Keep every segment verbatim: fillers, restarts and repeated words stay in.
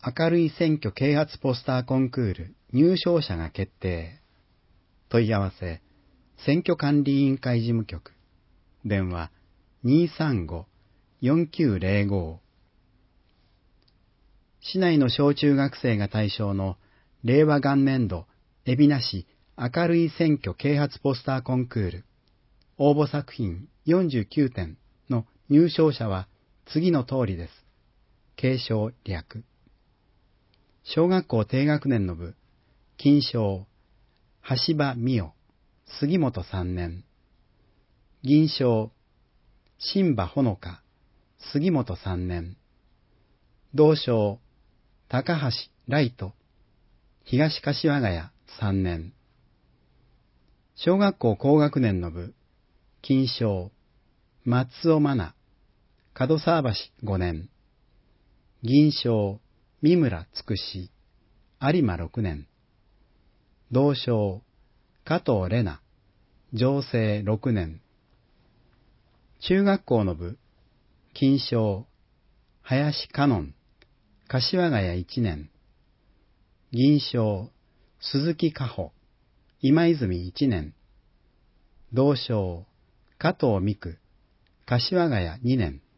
明るい選挙啓発ポスターコンクール入賞者が決定。問い合わせ、選挙管理委員会事務局。電話 にーさんご よんきゅうゼロご。市内の小中学生が対象の令和元年度海老名市明るい選挙啓発ポスターコンクール応募作品よんじゅうきゅうてんの入賞者は次の通りです。継承略。小学校低学年の部、金賞、橋場美代、杉本さんねん。銀賞、新場ほのか、杉本さんねん。銅賞、高橋ライト、東柏ヶ谷さんねん。小学校高学年の部、金賞、松尾真奈、門沢橋ごねん。銀賞、三村つくし、有馬ろくねん。銅賞、加藤玲奈、常生ろくねん。中学校の部、金賞、林香音、柏ヶ谷いちねん。銀賞、鈴木加穂、今泉いちねん。銅賞、加藤美久、柏ヶ谷にねん。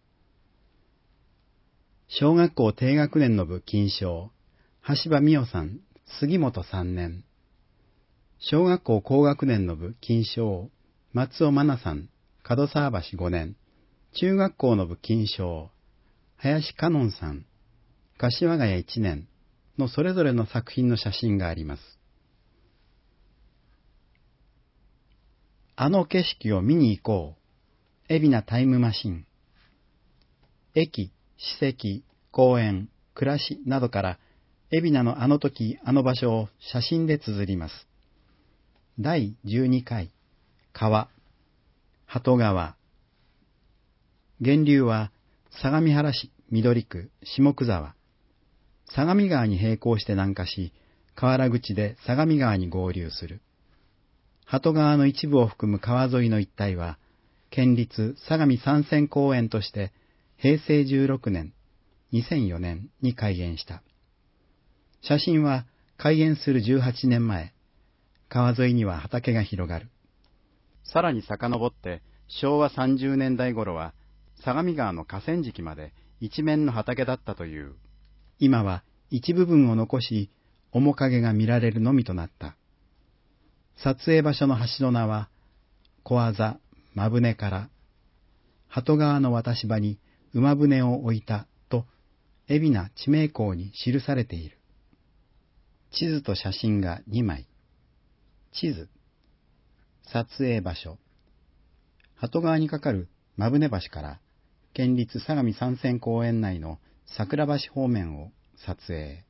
小学校低学年の部金賞、橋場美代さん、杉本さんねん。小学校高学年の部金賞、松尾真奈さん、門沢橋ごねん。中学校の部金賞、林香音さん、柏ヶ谷いちねんのそれぞれの作品の写真があります。あの景色を見に行こう。海老名タイムマシン。駅、史跡、公園、暮らしなどから海老名のあの時あの場所を写真で綴ります。だいじゅうにかい、川、鳩川。源流は相模原市緑区下久沢。相模川に並行して南下し、河原口で相模川に合流する。鳩川の一部を含む川沿いの一帯は、県立相模山線公園としてへいせいじゅうろくねん、にせんよねんに開園した。写真は開園するじゅうはちねんまえ、川沿いには畑が広がる。さらに遡ってしょうわさんじゅうねんだい頃は相模川の河川敷まで一面の畑だったという。今は一部分を残し面影が見られるのみとなった。撮影場所の橋の名は小あざ馬舟から鳩川の渡し場に馬舟を置いたと海老名地名項に記されている。地図と写真がにまい。地図、撮影場所、鳩川に架かる馬舟橋から県立相模山線公園内の桜橋方面を撮影。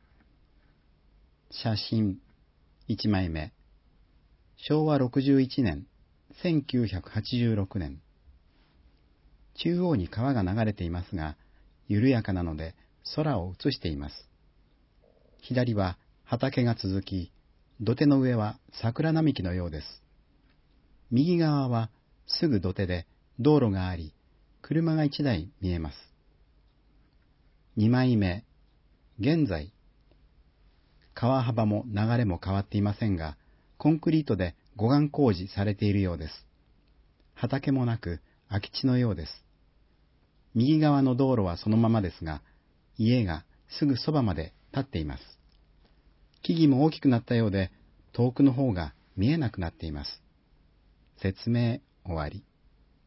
写真いちまいめ、しょうわろくじゅういちねん、せんきゅうひゃくはちじゅうろくねん。中央に川が流れていますが、緩やかなので空を映しています。左は畑が続き、土手の上は桜並木のようです。右側はすぐ土手で道路があり、車がいちだい見えます。にまいめ、現在、川幅も流れも変わっていませんが、コンクリートで護岸工事されているようです。畑もなく空き地のようです。右側の道路はそのままですが、家がすぐそばまで立っています。木々も大きくなったようで、遠くの方が見えなくなっています。説明終わり。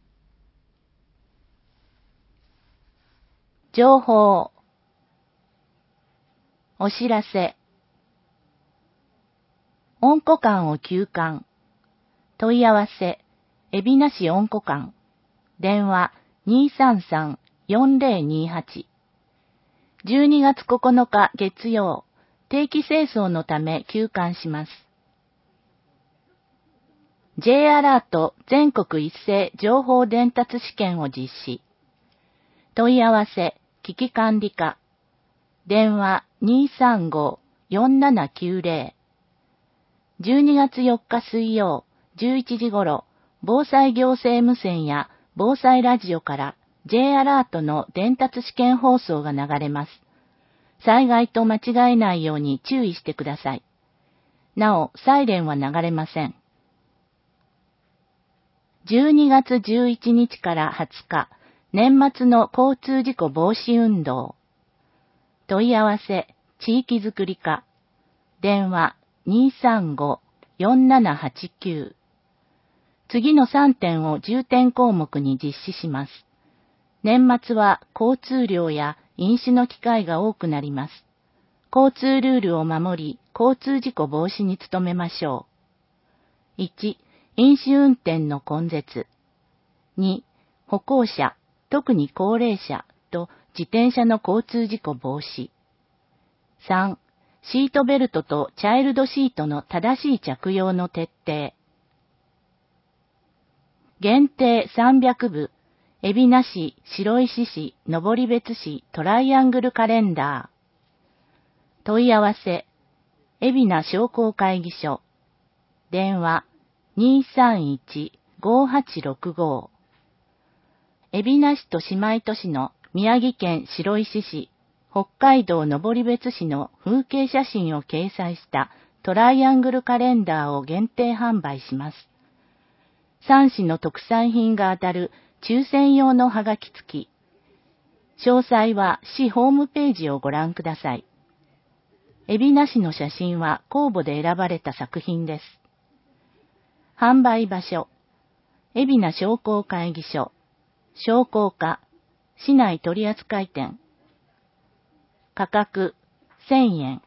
情報、お知らせ、温古館を休館、問い合わせ、海老名市温古館、電話 にーさんさん よんぜろにはち。じゅうにがつここのか月曜、定期清掃のため休館します。J アラート全国一斉情報伝達試験を実施。問い合わせ、危機管理課。電話 にーさんご よんななきゅうぜろ。じゅうにがつよっか水曜、じゅういちじ頃、防災行政無線や防災ラジオから J アラートの伝達試験放送が流れます。 災害と間違えないように注意してください。なお、サイレンは流れません。じゅうにがつじゅういちにちからはつか、年末の交通事故防止運動。問い合わせ、地域づくり課。電話 にーさんご よんななはちきゅう。次のさんてんを重点項目に実施します。年末は交通量や飲酒の機会が多くなります。交通ルールを守り、交通事故防止に努めましょう。いち、飲酒運転の根絶。に、歩行者、特に高齢者と自転車の交通事故防止。さん、シートベルトとチャイルドシートの正しい着用の徹底。限定さんびゃくぶ、海老名市、白石市、登別市トライアングルカレンダー。問い合わせ、海老名商工会議所。電話 にーさんいち ごはちろくご。海老名市と姉妹都市の宮城県白石市、北海道登別市の風景写真を掲載したトライアングルカレンダーを限定販売します。さん市の特産品が当たる抽選用のハガキ付き。詳細は市ホームページをご覧ください。海老名市の写真は公募で選ばれた作品です。販売場所、海老名商工会議所、商工課、市内取扱店。価格、せんえん。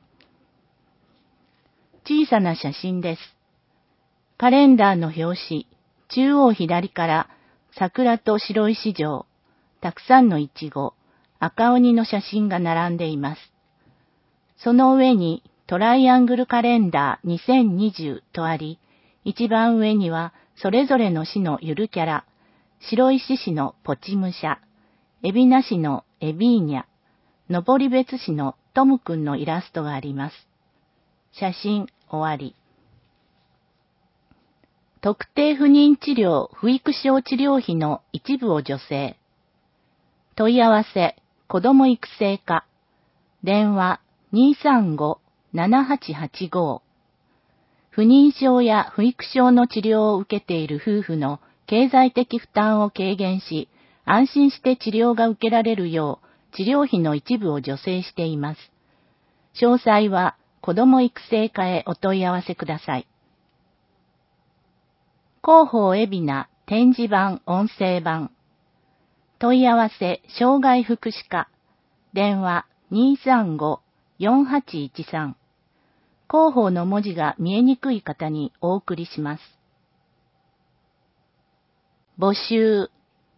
小さな写真です。カレンダーの表紙、中央左から桜と白石城、たくさんのイチゴ、赤鬼の写真が並んでいます。その上にトライアングルカレンダーにせんにじゅうとあり、一番上にはそれぞれの市のゆるキャラ、白石市のポチムシャ、海老名市のエビーニャ、登別市のトムくんのイラストがあります。写真終わり。特定不妊治療・不育症治療費の一部を助成。問い合わせ、子ども育成課。電話 にーさんご ななはちはちご。不妊症や不育症の治療を受けている夫婦の経済的負担を軽減し、安心して治療が受けられるよう、治療費の一部を助成しています。詳細は、子ども育成課へお問い合わせください。広報海老名展示版音声版。問い合わせ障害福祉課。電話 にーさんご よんはちいちさん。広報の文字が見えにくい方にお送りします。募集。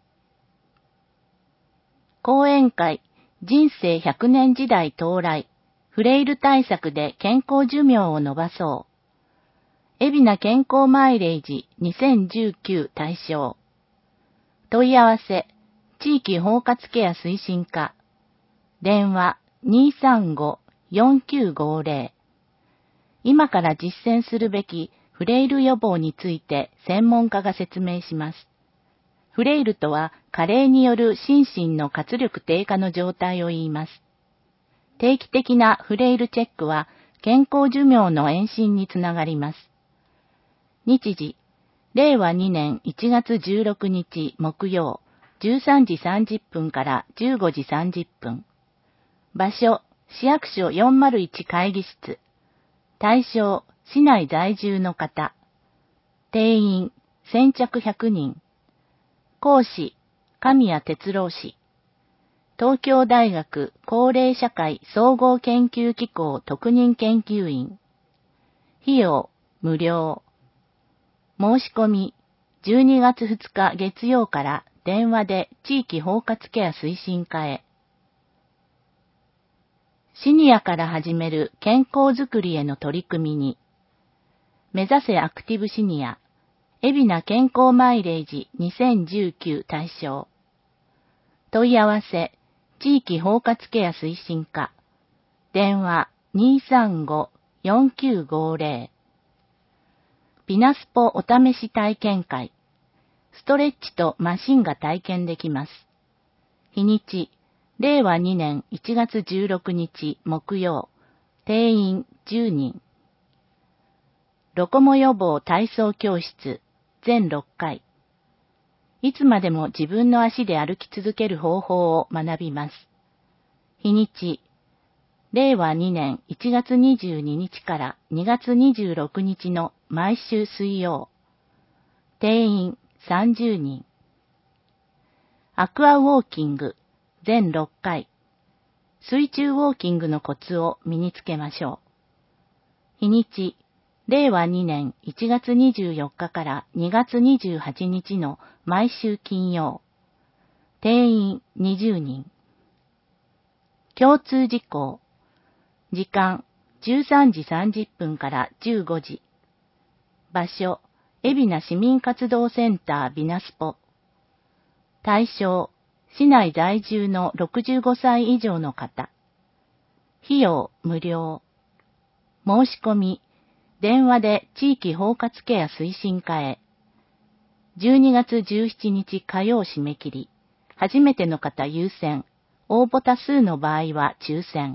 講演会人生ひゃくねん時代到来。フレイル対策で健康寿命を伸ばそう。海老名健康マイレージにせんじゅうきゅう対象。問い合わせ、地域包括ケア推進課。電話 にーさんご よんきゅうごぜろ。今から実践するべきフレイル予防について専門家が説明します。フレイルとは加齢による心身の活力低下の状態を言います。定期的なフレイルチェックは健康寿命の延伸につながります。日時、れいわにねんいちがつじゅうろくにち木曜、じゅうさんじさんじゅっぷんからじゅうごじさんじゅっぷん。場所、市役所よんまるいち会議室。対象、市内在住の方。定員、先着ひゃくにん。講師、神谷哲郎氏。東京大学高齢社会総合研究機構特任研究員。費用、無料。申し込み、じゅうにがつふつか月曜から電話で地域包括ケア推進課へ。シニアから始める健康づくりへの取り組みに。目指せアクティブシニア、海老名健康マイレージにせんじゅうきゅう対象。問い合わせ、地域包括ケア推進課。電話 にーさんご よんきゅうごぜろ。ピナスポお試し体験会。ストレッチとマシンが体験できます。日にち、 れいわにねんいちがつじゅうろくにち木曜、定員じゅうにん。ロコモ予防体操教室全ろっかい。いつまでも自分の足で歩き続ける方法を学びます。日にち、れいわにねんいちがつにじゅうににちからにがつにじゅうろくにちの毎週水曜。定員さんじゅうにん。アクアウォーキング全ろっかい。水中ウォーキングのコツを身につけましょう。日にち、れいわにねんいちがつにじゅうよっかからにがつにじゅうはちにちの毎週金曜。定員にじゅうにん。共通事項。時間、じゅうさんじさんじゅっぷんからじゅうごじ。場所、海老名市民活動センタービナスポ。対象、市内在住のろくじゅうごさい以上の方。費用、無料。申し込み、電話で地域包括ケア推進課へ。じゅうにがつじゅうしちにち火曜締め切り。初めての方優先。応募多数の場合は抽選。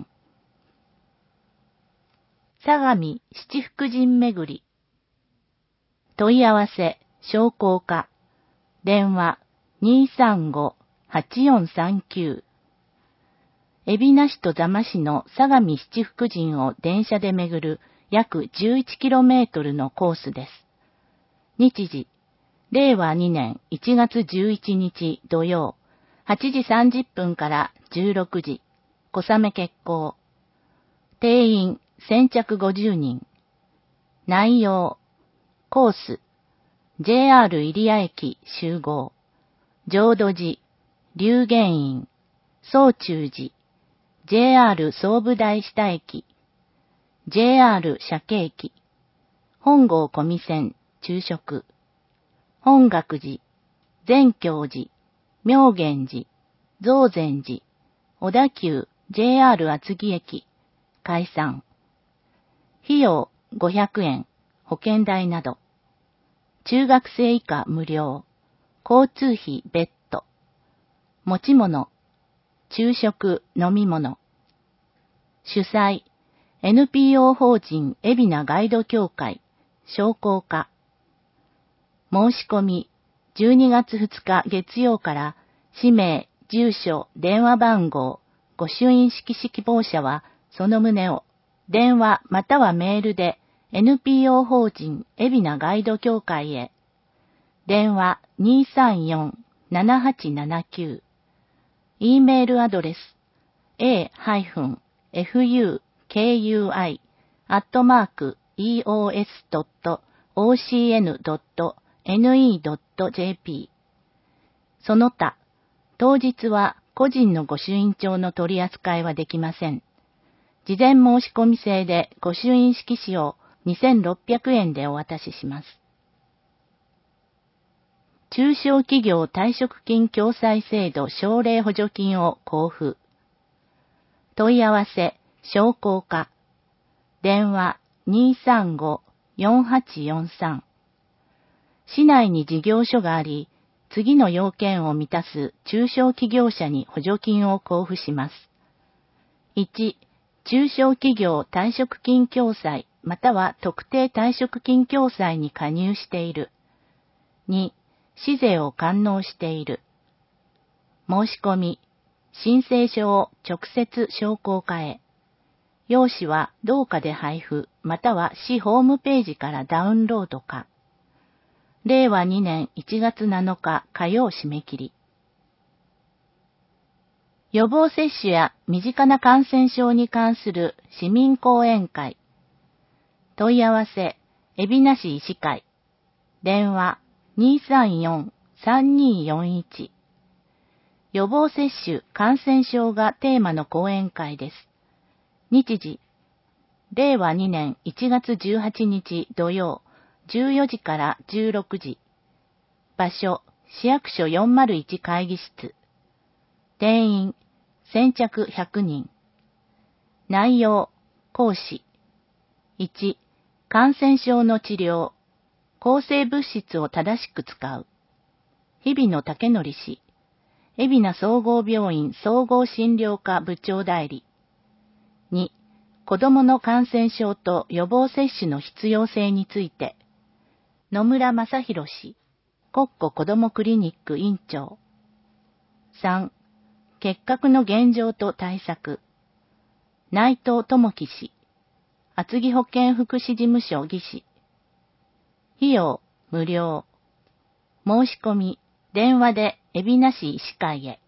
相模七福神巡り。問い合わせ、商工課。電話、にーさんごーはちよんさんきゅう。海老名市と座間市の相模七福神を電車で巡る約 じゅういちキロメートル のコースです。日時、れいわにねんいちがつじゅういちにち土曜、はちじさんじゅっぷんからじゅうろくじ、小雨決行。定員先着ごじゅうにん。内容、コース、ジェイアール 入谷駅集合、浄土寺、龍玄院、宗中寺、ジェイアール 総武台下駅、ジェイアール 鮭駅、本郷小見線、昼食、本覚寺、善教寺、妙源寺、増禅寺、小田急 ジェイアール 厚木駅、解散。費用ごひゃくえん、保険代など。中学生以下無料。交通費別途。持ち物、昼食、飲み物。主催、エヌピーオー 法人海老名ガイド協会、商工課。申し込み、じゅうにがつふつか月曜から、氏名、住所、電話番号、御朱印色紙希望者は、その旨を、電話またはメールで、エヌピーオー 法人海老名ガイド協会へ。電話 にーさんよんーななはちななきゅう。E メールアドレス エーエフユーケーユーアイ アットマーク イーオーエス ドット オーシーエヌ ドット エヌイー ドット ジェーピー。その他、当日は個人の御朱印帳の取り扱いはできません。事前申し込み制で御朱印色紙をにせんろっぴゃくえんでお渡しします。中小企業退職金共済制度奨励補助金を交付。問い合わせ、商工課。電話 にーさんごーよんはちよんさん。市内に事業所があり、次の要件を満たす中小企業者に補助金を交付します。いち、中小企業退職金共済または特定退職金共済に加入している。に、市税を完納している。申し込み、申請書を直接商工課へ。用紙は同課で配布、または市ホームページからダウンロードか。れいわにねんいちがつなのか火曜締め切り。予防接種や身近な感染症に関する市民講演会。問い合わせ、海老名市医師会。電話、にーさんよんーさんにーよんいち。予防接種感染症がテーマの講演会です。日時、れいわにねんいちがつじゅうはちにち土曜、じゅうよじからじゅうろくじ。場所、市役所よんまるいち会議室。定員、先着ひゃくにん。内容、講師。いち、感染症の治療。抗生物質を正しく使う。日比野武則氏。 海老名総合病院総合診療科部長代理。に、子供の感染症と予防接種の必要性について、野村正弘氏、国庫子どもクリニック院長。さん、結核の現状と対策。内藤智樹氏、厚木保健福祉事務所技師。費用、無料。申し込み、電話で海老名市医師会へ。